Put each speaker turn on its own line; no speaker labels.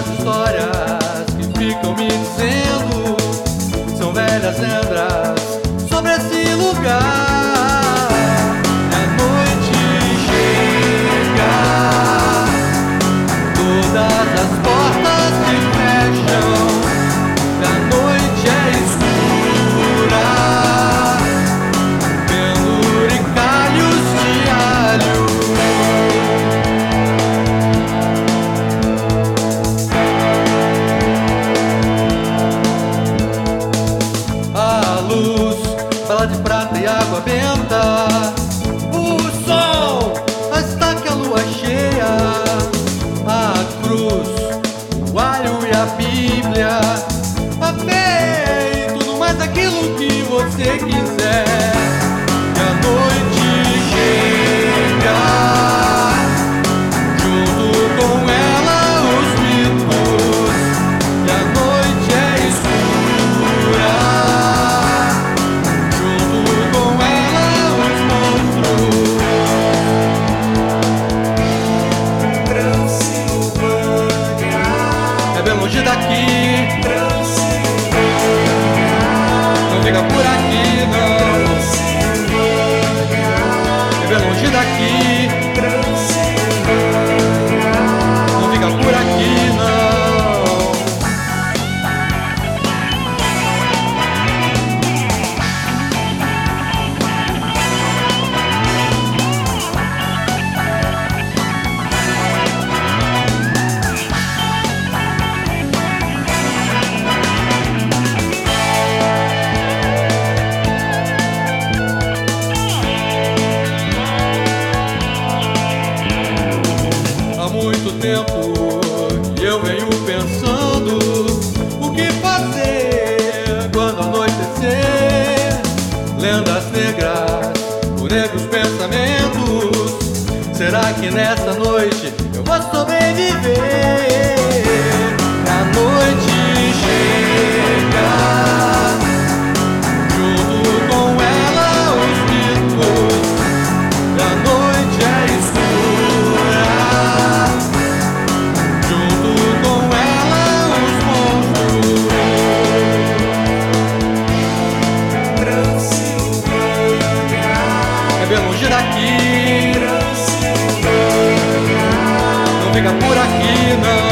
as histórias que ficam me dizendo são velhas lendas sobre esse lugar. E a noite chega, todas as portas se fecham, e a noite é escura, penduricalhos de alho. Bala de prata e água benta, o sol, a estaca, a lua cheia, a cruz, o alho e a Bíblia, a fé e tudo mais aquilo que você quiser. E a noite chega, junto com ela os mitos, e a noite é escura, é bem longe daqui, não fica por aqui não. É bem longe daqui, não fica por aqui não. Muito tempo que eu venho pensando o que fazer quando anoitecer. Lendas negras, por negros pensamentos. Será que nessa noite eu vou sobreviver? A noite chega, junto com ela os mitos, a noite é escura, bem longe daqui, não fica por aqui não.